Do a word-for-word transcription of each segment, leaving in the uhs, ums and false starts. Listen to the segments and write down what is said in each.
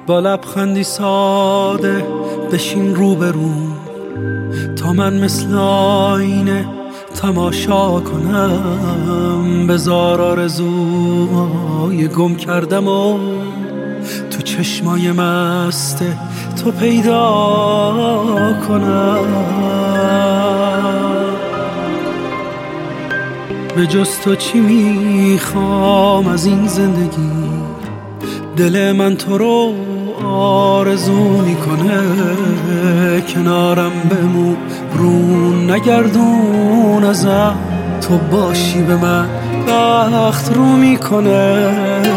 با لبخندی ساده بشین روبرو تا من مثل آینه تماشا کنم. بذار آرزوهای گم کردم و تو چشمای مست تو پیدا کنم. به جز تو چی میخوام از این زندگی؟ دل من تو رو آرزو میکنه. کنارم بمون رون نگردون ازم، تو باشی به من بخت رو میکنه.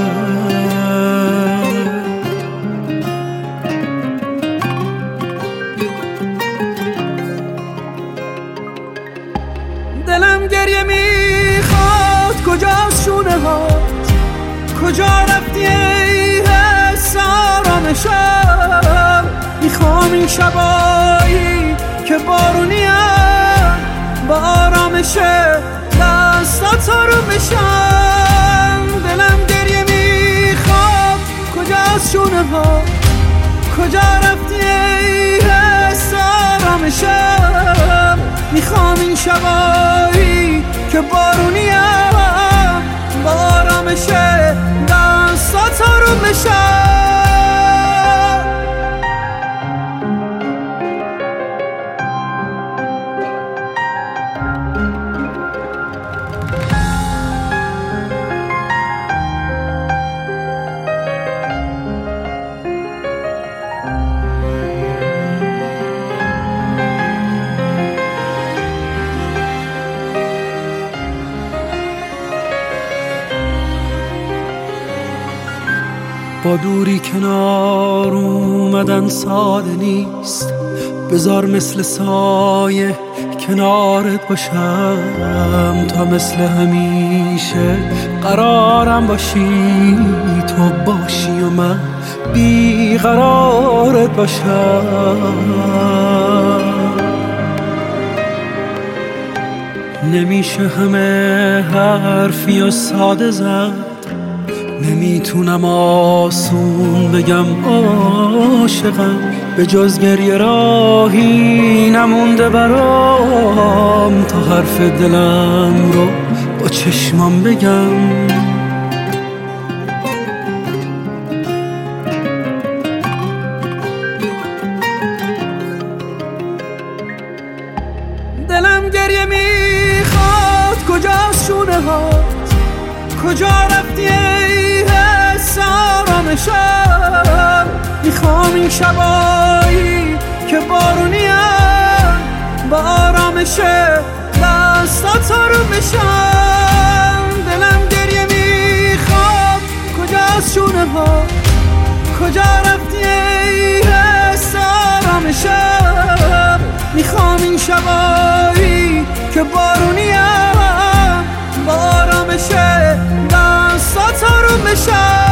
دلم گریه میخواد کجاست شونه هات؟ کجا رفتی ای حس آرامشم؟ میخوام این شبایی که بارونیم با آرامش دستات رو بشم. دلم گریه میخواد کجاست شونه ها؟ کجا رفتی ای حس آرامشم؟ میخوام این شبایی که بارونیم با آرامش دستات رو بشم. با دوری کنار اومدن ساده نیست، بذار مثل سایه کنارت باشم تا مثل همیشه قرارم باشی. تو باشی و من بیقرارت باشم. نمیشه همه حرفی و ساده زد، نمیتونم آسون بگم عاشقم. به جز گریه راهی نمونده برام تا حرف دلم رو با چشمام بگم. دلم گریه میخواد کجاست شونه هات؟ کجا رفتی ای حس آرامشم؟ میخوام این شبایی که بارونیم با آرامش دستات رو بشم. دلم گریه میخواد کجاست شونه ها؟ کجا رفتی ای حس آرامشم؟ میخوام این شبایی که بارونیم با آرامش دستات رو بشم.